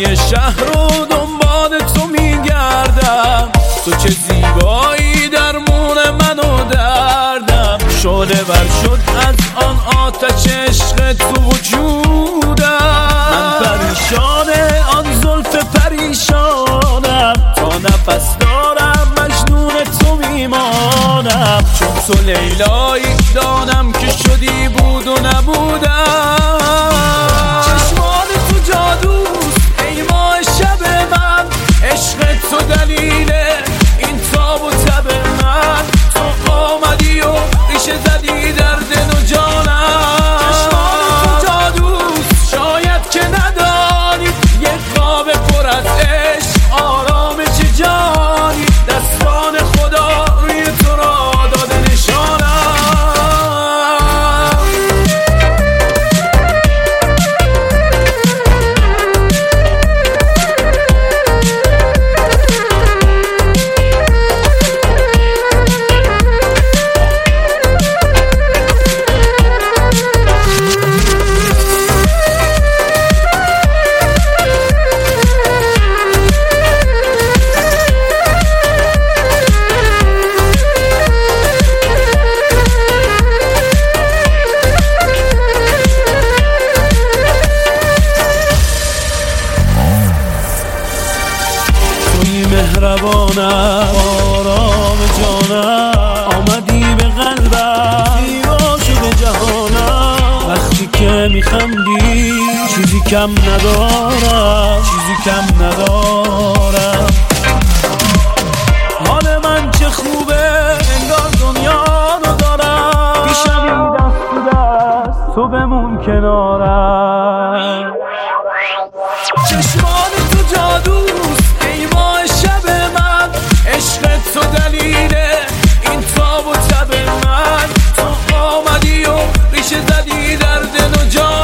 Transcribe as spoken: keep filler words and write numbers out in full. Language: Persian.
همه شهر رو دنبال تو میگردم، تو چه زیبایی درمون منو دردم. شعله ور شد از آن آتش عشق تو وجودم، من پریشان آن زلف پریشانم، تا نفس دارم مجنون تو میمانم. چون تو لیلایی دانم که شدی بود و نبودم. چشمان تو جادوست ای ماه شب من، عشق تو دلیله این تاب و تب من. تو آمدی و ریشه زدی در دل و جانم. چشمان تو جادوست شاید که ندانی، یک خواب پر از عشق آرامش جانی. دستان خدا روی تو را داده نشانم. مهربانم آرام جانم، آمدی به قلبم زیبا شده جهانم. وقتی که میخندی چیزی کم ندارم، چیزی کم ندارم. حال من چه خوبه انگار دنیا رو دارم. بیشتری دست تو دست تو بمون کنارم. چشمان تو جادوست ای ماه شب من، عشق تو دلیله این تاب و تب من. تو آمدی و ریشه زدی در دل و جان.